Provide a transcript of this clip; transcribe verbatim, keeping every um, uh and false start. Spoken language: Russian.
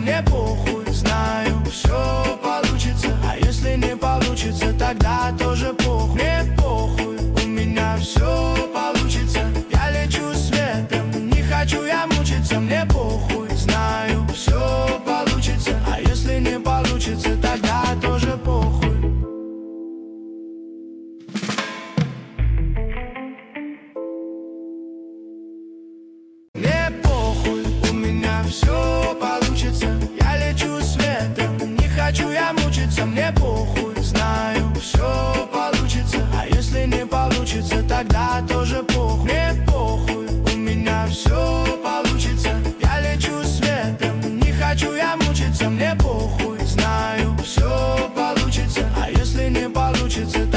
мне похуй. Знаю, все получится, а если не получится, тогда тоже похуй. Мне похуй, у меня все получится. Я лечу светом, не хочу я мучиться. Мне похуй, знаю, все получится, а если не получится, тогда тоже похуй. Мне похуй, у меня все получится. Я лечу светом, не хочу я мучиться. Мне похуй, знаю, все получится, а если не получится, тогда тоже похуй. Мне похуй, у меня все получится. Я лечу светом, не хочу я мучиться. Мне похуй, знаю, все получится, а если не получится,